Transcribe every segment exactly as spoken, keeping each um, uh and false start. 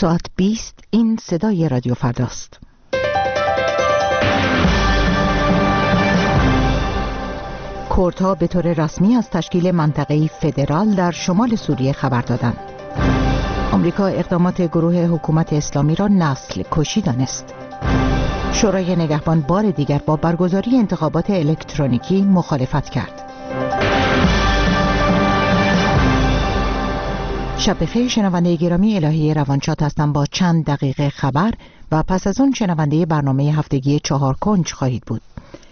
ساعت بیست این صدای رادیو فرداست. کردها به طور رسمی از تشکیل منطقه‌ای فدرال در شمال سوریه خبر دادند. آمریکا اقدامات گروه حکومت اسلامی را نسل کشی دانست. شورای نگهبان بار دیگر با برگزاری انتخابات الکترونیکی مخالفت کرد. شب بخیر شنونده گرامی، الهی روانشاد هستم با چند دقیقه خبر و پس از اون شنونده برنامه هفتگی چهار کنج خواهید بود.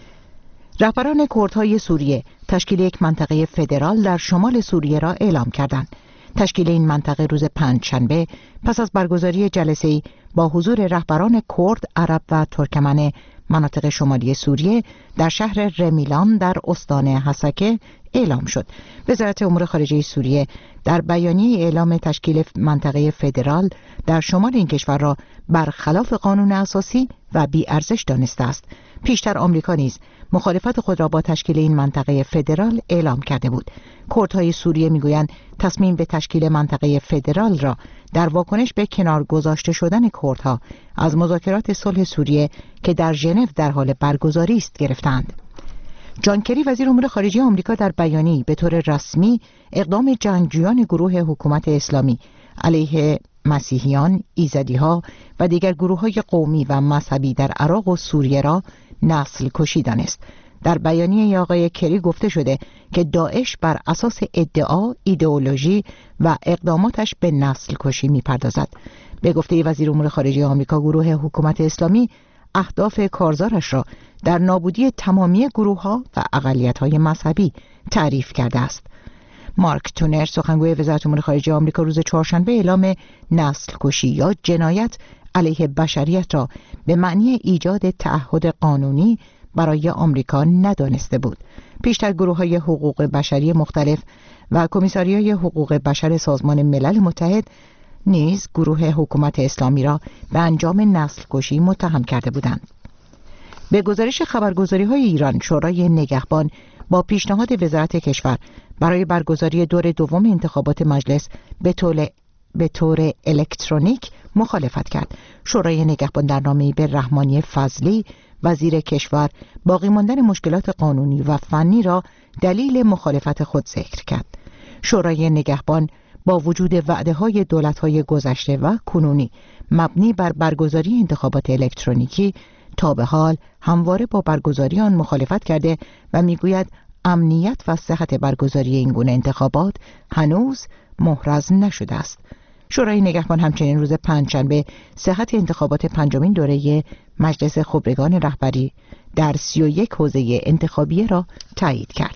رهبران کردهای سوریه تشکیل یک منطقه فدرال در شمال سوریه را اعلام کردند. تشکیل این منطقه روز پنجشنبه پس از برگزاری جلسه‌ای با حضور رهبران کرد، عرب و ترکمن مناطق شمالی سوریه در شهر رمیلان در استان حسکه اعلام شد. وزارت امور خارجه سوریه در بیانیه اعلام تشکیل منطقه فدرال در شمال این کشور را برخلاف قانون اساسی و بی‌ارزش دانسته است. پیشتر آمریکا نیز مخالفت خود را با تشکیل این منطقه فدرال اعلام کرده بود. کردهای سوریه میگویند تصمیم به تشکیل منطقه فدرال را در واکنش به کنار گذاشته شدن کردها از مذاکرات صلح سوریه که در ژنو در حال برگزاری است گرفتند. جان کری وزیر امور خارجه آمریکا در بیانیه‌ای به طور رسمی اقدام جنگجویان گروه حکومت اسلامی علیه مسیحیان، ایزدی‌ها و دیگر گروه‌های قومی و مذهبی در عراق و سوریه را نسل کشی دانست. در بیانیه آقای کری گفته شده که داعش بر اساس ادعا، ایدئولوژی و اقداماتش به نسل کشی می‌پردازد. به گفته وزیر امور خارجه آمریکا، گروه حکومت اسلامی اهداف کارزارش را در نابودی تمامی گروه‌ها و اقلیت‌های مذهبی تعریف کرده است. مارک تونر سخنگوی وزارت امور خارجه آمریکا روز چهارشنبه اعلام نسل کشی یا جنایت علیه بشریت را به معنی ایجاد تعهد قانونی برای آمریکا ندانسته بود. پیشتر گروه‌های حقوق بشری مختلف و کمیساریای حقوق بشر سازمان ملل متحد نیز گروه حکومت اسلامی را به انجام نسل کشی متهم کرده بودند. به گزارش خبرگزاری‌های ایران، شورای نگهبان با پیشنهاد وزارت کشور برای برگزاری دور دوم انتخابات مجلس به طور به طور الکترونیک مخالفت کرد. شورای نگهبان در نامه‌ای به رحمانی فضلی وزیر کشور باقی ماندن مشکلات قانونی و فنی را دلیل مخالفت خود ذکر کرد. شورای نگهبان با وجود وعده‌های دولت‌های گذشته و کنونی مبنی بر برگزاری انتخابات الکترونیکی تا به حال همواره با برگزاری آن مخالفت کرده و میگوید امنیت و صحت برگزاری این گونه انتخابات هنوز محرز نشده است. شورای نگهبان همچنین روز پنجشنبه صحت انتخابات پنجمین دوره مجلس خبرگان رهبری در سی و یک حوزه انتخابی را تایید کرد.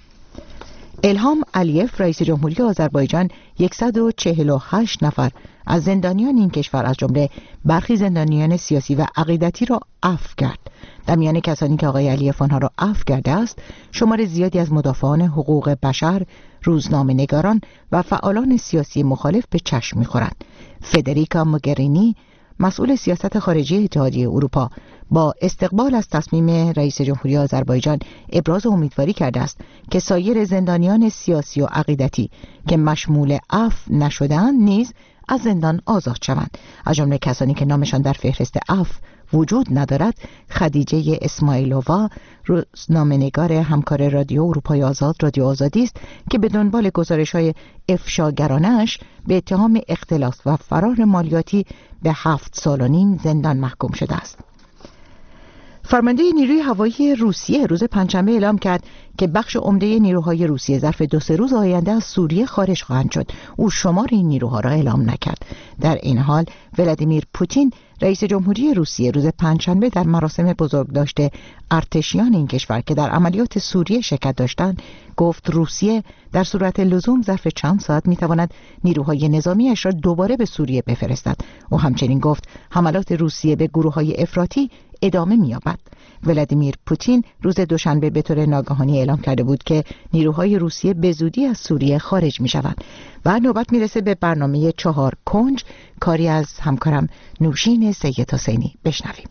الهام علیف رئیس جمهوری آذربایجان صد و چهل و هشت نفر از زندانیان این کشور از جمله برخی زندانیان سیاسی و عقیدتی را عفو کرد. در میان کسانی که آقای علیف آنها را عفو کرده است، شمار زیادی از مدافعان حقوق بشر، روزنامه‌نگاران و فعالان سیاسی مخالف به چشم می‌خورند. فدریکا موگرینی، مسئول سیاست خارجی اتحادیه اروپا، با استقبال از تصمیم رئیس جمهوری آذربایجان ابراز امیدواری کرده است که سایر زندانیان سیاسی و عقیدتی که مشمول عفو نشده‌اند نیز از زندان آزاد شوند. از جمله کسانی که نامشان در فهرست عفو وجود ندارد، خدیجه اسماعیلووا، روزنامه‌نگار همکار رادیو اروپای آزاد رادیو آزادی است که به دنبال گزارش‌های افشاگرانه‌اش به اتهام اختلاس و فرار مالیاتی به هفت سال و نیم زندان محکوم شده است. فرمانده نیروی هوایی روسیه روز پنجشنبه اعلام کرد که بخش عمده نیروهای روسیه ظرف دو سه روز آینده از سوریه خارج خواهند شد. او شمار این نیروها را اعلام نکرد. در این حال ولادیمیر پوتین رئیس جمهوری روسیه روز پنجشنبه در مراسم بزرگداشت ارتشیان این کشور که در عملیات سوریه شرکت داشتند گفت روسیه در صورت لزوم ظرف چند ساعت میتواند نیروهای نظامیش را دوباره به سوریه بفرستد. او همچنین گفت حملات روسیه به گروه‌های افراطی ادامه می‌یابد. ولادیمیر پوتین روز دوشنبه به طور ناگهانی اعلام کرده بود که نیروهای روسیه به زودی از سوریه خارج می‌شوند. و نوبت میرسه به برنامه چهار کنج، کاری از همکارم نوشین سید حسینی. بشنویم.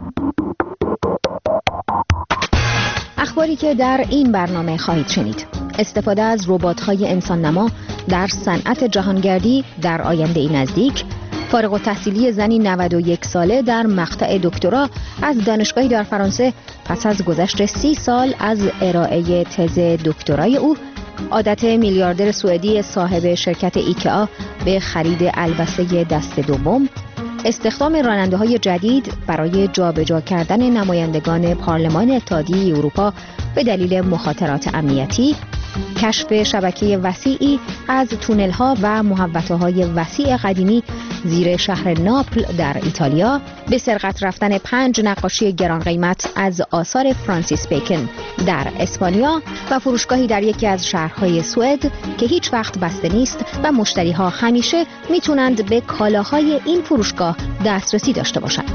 اخباری که در این برنامه خواهید شنید: استفاده از ربات‌های انسان نما در صنعت جهانگردی در آینده نزدیک، فارغ التحصیلی زنی نود و یک ساله در مقطع دکترا از دانشگاهی در فرانسه پس از گذشت سی سال از ارائه تز دکترای او، عادت میلیاردر سوئدی صاحب شرکت ایکئا به خرید البسه دست دوم، استخدام راننده‌های جدید برای جابجا کردن نمایندگان پارلمان اتحادیه اروپا به دلیل مخاطرات امنیتی، کشف شبکه وسیعی از تونل‌ها و محوطه‌های وسیع قدیمی زیر شهر ناپل در ایتالیا، به سرقت رفتن پنج نقاشی گران قیمت از آثار فرانسیس بیکن در اسپانیا و فروشگاهی در یکی از شهرهای سوئد که هیچ وقت بسته نیست و مشتری‌ها همیشه میتونند به کالاهای این فروشگاه دسترسی داشته باشند.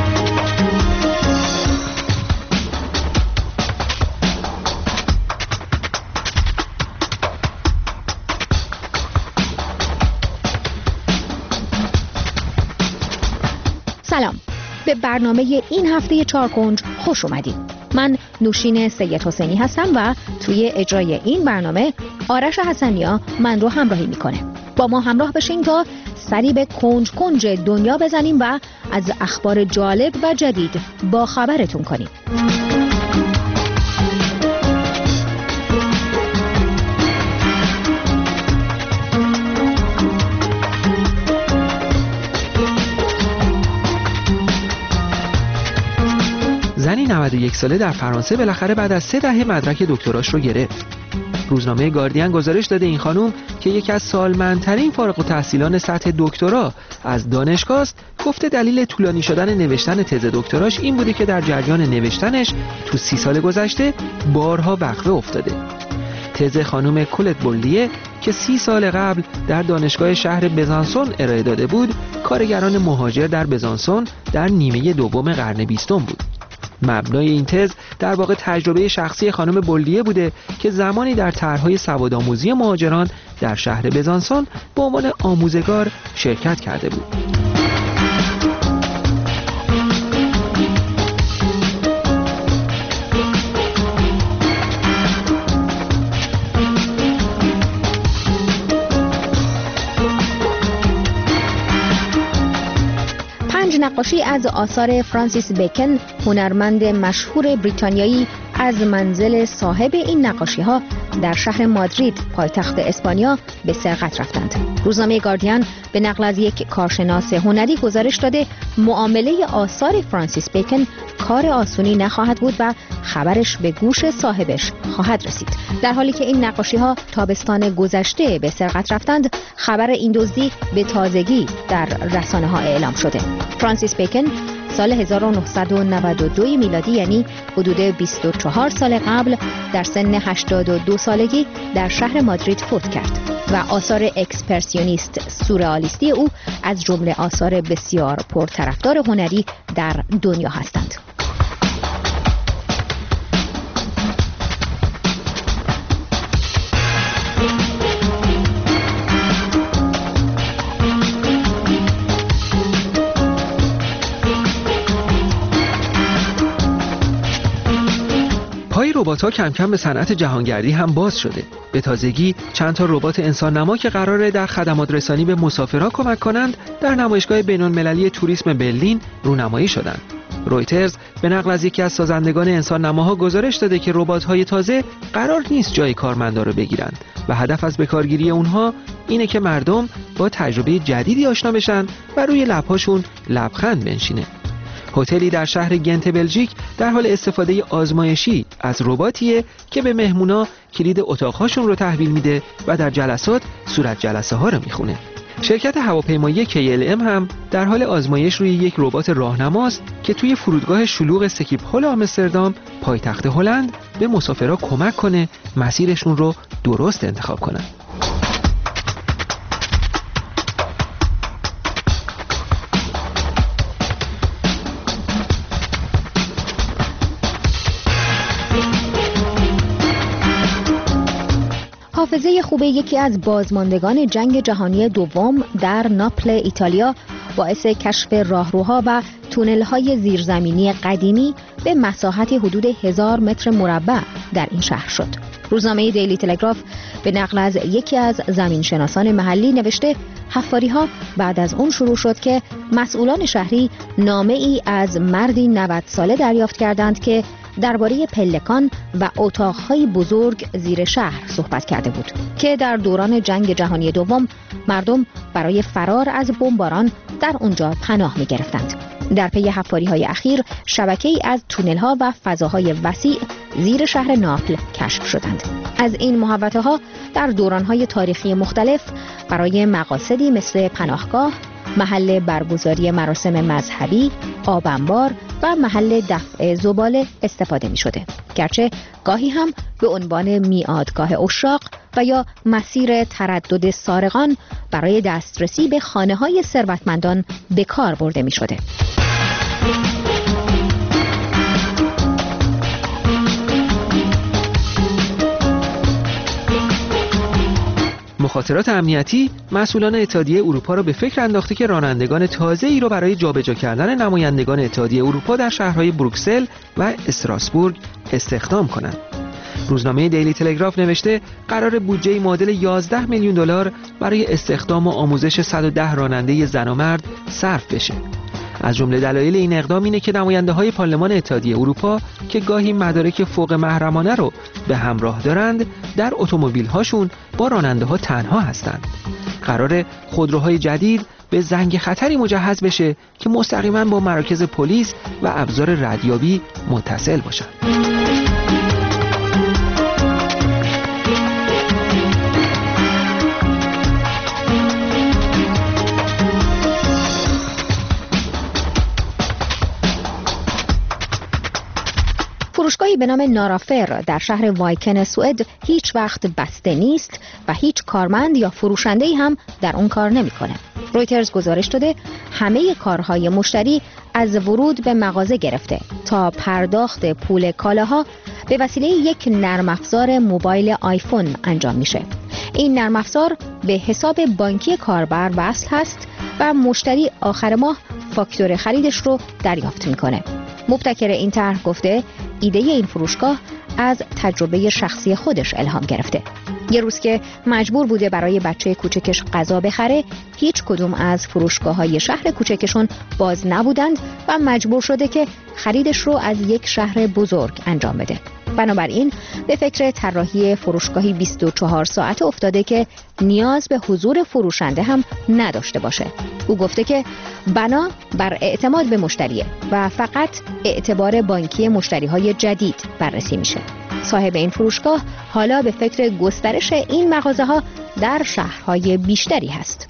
سلام، به برنامه این هفته چارکنج خوش اومدید. من نوشین سید حسینی هستم و توی اجرای این برنامه آرش حسنیا من رو همراهی میکنه. با ما همراه بشین تا سری به کنج کنج دنیا بزنیم و از اخبار جالب و جدید با خبرتون کنیم. زنی نود و یک ساله در فرانسه بالاخره بعد از سه دهه مدرک دکتراش رو گرفت. روزنامه گاردین گزارش داده این خانم که یکی از سالمندترین فارغ التحصیلان سطح دکترا از دانشگاه است، گفته دلیل طولانی شدن نوشتن تز دکتراش این بوده که در جریان نوشتنش تو سی سال گذشته بارها وقفه افتاده. تز خانم کولت بولیه که سی سال قبل در دانشگاه شهر بزانسون ارائه داده بود، کارگران مهاجر در بزانسون در نیمه دوم قرن بیستم بود. مبنای این تز در واقع تجربه شخصی خانم بولیه بوده که زمانی در طرح‌های سوادآموزی مهاجران در شهر بزانسون به عنوان آموزگار شرکت کرده بود. نقاشی از آثار فرانسیس بیکن، هنرمند مشهور بریتانیایی، از منزل صاحب این نقاشی ها در شهر مادرید پایتخت اسپانیا به سرقت رفتند. روزنامه گاردین به نقل از یک کارشناس هنری گزارش داده معامله آثار فرانسیس بیکن کار آسونی نخواهد بود و خبرش به گوش صاحبش خواهد رسید. در حالی که این نقاشی ها تابستان گذشته به سرقت رفتند، خبر این دزدی به تازگی در رسانه ها اعلام شده. فرانسیس بیکن سال هزار و نهصد و نود و دو میلادی، یعنی حدود بیست و چهار سال قبل، در سن هشتاد و دو سالگی در شهر مادرید فوت کرد و آثار اکسپرسیونیست سورئالیستی او از جمله آثار بسیار پرطرفدار هنری در دنیا هستند. پای ربات‌ها کم کم به صنعت جهانگردی هم باز شده. به تازگی چند تا ربات انسان نما که قراره در خدمات رسانی به مسافرها کمک کنند در نمایشگاه بین‌المللی توریسم برلین رونمایی شدند. رویترز به نقل از یکی از سازندگان انسان نماها گزارش داده که ربات‌های تازه قرار نیست جای کارمندا رو بگیرند و هدف از بکارگیری اونها اینه که مردم با تجربه جدیدی آشنا بشن و روی لب‌هاشون لبخند بنشینه. هتلی در شهر گنت بلژیک در حال استفاده آزمایشی از رباتیه که به مهمونا کلید اتاق‌هاشون رو تحویل میده و در جلسات صورت جلسه ها رو میخونه. شرکت هواپیمایی کی ال ام هم در حال آزمایش روی یک ربات راهنماست که توی فرودگاه شلوغ سکیپ‌هول آمستردام پایتخت هلند به مسافرها کمک کنه مسیرشون رو درست انتخاب کنن. حافظه خوب یکی از بازماندگان جنگ جهانی دوم در ناپل ایتالیا باعث کشف راهروها و تونل‌های زیرزمینی قدیمی به مساحت حدود هزار متر مربع در این شهر شد. روزنامه دیلی تلگراف به نقل از یکی از زمینشناسان محلی نوشته حفاری‌ها بعد از اون شروع شد که مسئولان شهری نامه ای از مردی نود ساله دریافت کردند که درباره پلکان و اتاق‌های بزرگ زیر شهر صحبت کرده بود که در دوران جنگ جهانی دوم مردم برای فرار از بمباران در اونجا پناه می‌گرفتند. در پی حفاری‌های اخیر شبکه‌ای از تونل‌ها و فضاهای وسیع زیر شهر ناپل کشف شدند. از این محوطه‌ها در دوران‌های تاریخی مختلف برای مقاصدی مثل پناهگاه، محل برگزاری مراسم مذهبی، آب انبار و محل دفع زباله استفاده می شده. گرچه گاهی هم به عنوان میعادگاه عشاق و یا مسیر تردد سارقان برای دسترسی به خانه‌های ثروتمندان به کار برده می شده. مخاطرات امنیتی مسئولان اتحادیه اروپا را به فکر انداخته که رانندگان تازه‌ای را برای جابجا کردن نمایندگان اتحادیه اروپا در شهرهای بروکسل و استراسبورگ استخدام کنند. روزنامه دیلی تلگراف نوشته قرار بودجه معادل یازده میلیون دلار برای استخدام و آموزش صد و ده راننده زن و مرد صرف بشه. از جمله دلایل این اقدام اینه که نماینده‌های پارلمان اتحادیه اروپا که گاهی مدارک فوق محرمانه رو به همراه دارند در اتومبیل‌هاشون با راننده‌ها تنها هستند. قرار خودروهای جدید به زنگ خطری مجهز بشه که مستقیما با مراکز پلیس و ابزار ردیابی متصل باشند. فروشگاهی به نام نارافر در شهر وایکن سوئد هیچ وقت بسته نیست و هیچ کارمند یا فروشنده‌ای هم در اون کار نمی‌کنه. رویترز گزارش داده همه کارهای مشتری از ورود به مغازه گرفته تا پرداخت پول کالاها به وسیله یک نرم افزار موبایل آیفون انجام میشه. این نرم افزار به حساب بانکی کاربر وصل هست و مشتری آخر ماه فاکتور خریدش رو دریافت میکنه. مبتکر این طرح گفته ایده این فروشگاه از تجربه شخصی خودش الهام گرفته. یه روز که مجبور بوده برای بچه کوچکش غذا بخره، هیچ کدوم از فروشگاه‌های شهر کوچکشون باز نبودند و مجبور شده که خریدش رو از یک شهر بزرگ انجام بده. بنابراین به فکر طراحی فروشگاهی بیست و چهار ساعته افتاده که نیاز به حضور فروشنده هم نداشته باشه. او گفته که بنا بر اعتماد به مشتریه و فقط اعتبار بانکی مشتریهای جدید بررسی میشه. صاحب این فروشگاه حالا به فکر گسترش این مغازه ها در شهرهای بیشتری هست.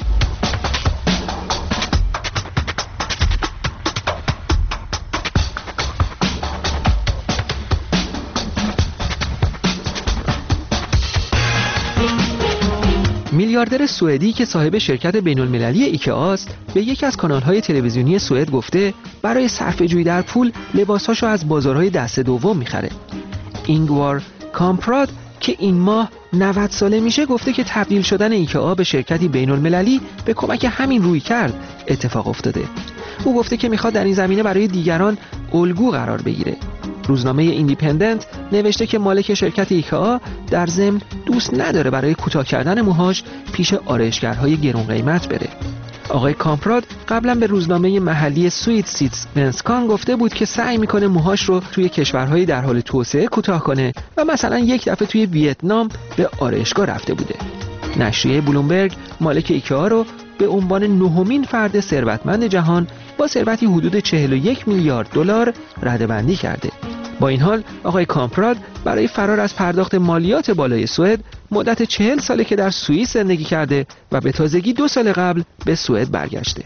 میلیاردر سوئدی که صاحب شرکت بین‌المللی ایکئا است به یکی از کانال‌های تلویزیونی سوئد گفته برای صرفه‌جویی در پول لباساشو از بازارهای دست دوم میخره. اینگوار کامپراد که این ماه نود ساله میشه گفته که تبدیل شدن ایکئا به شرکتی بین‌المللی به کمک همین روی کرد اتفاق افتاده. او گفته که میخواد در این زمینه برای دیگران الگو قرار بگیره. روزنامه ایندیپندنت نوشته که مالک شرکت ایکئا در ضمن دوست نداره برای کوتاه کردن موهاش پیش آرایشگرهای گران قیمت بره. آقای کامپراد قبلا به روزنامه محلی سوئد سیتسونسکان گفته بود که سعی میکنه موهاش رو توی کشورهای در حال توسعه کوتاه کنه و مثلا یک دفعه توی ویتنام به آرایشگاه رفته بوده. نشریه بلومبرگ مالک ایکئا رو به عنوان نهمین فرد ثروتمند جهان با ثروتی حدود چهل و یک میلیارد دلار رده‌بندی کرده. با این حال آقای کامپراد برای فرار از پرداخت مالیات بالای سوئد مدت چهل ساله که در سوئیس زندگی کرده و به تازگی دو سال قبل به سوئد برگشته.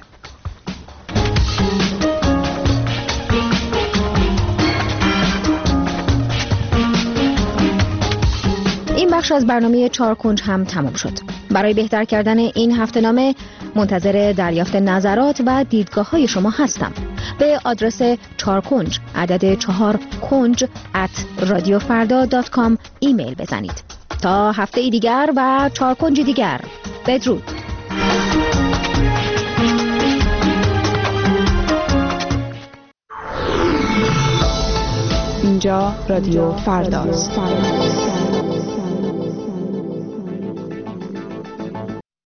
این بخش از برنامه چهار کنج هم تمام شد. برای بهتر کردن این هفته‌نامه منتظر دریافت نظرات و دیدگاه‌های شما هستم. به آدرس چهار کنج عدد چهار کنج ات رادیو فردا دات کام ایمیل بزنید. تا هفته دیگر و چهار کنج دیگر، بدرود. اینجا رادیو فرداست.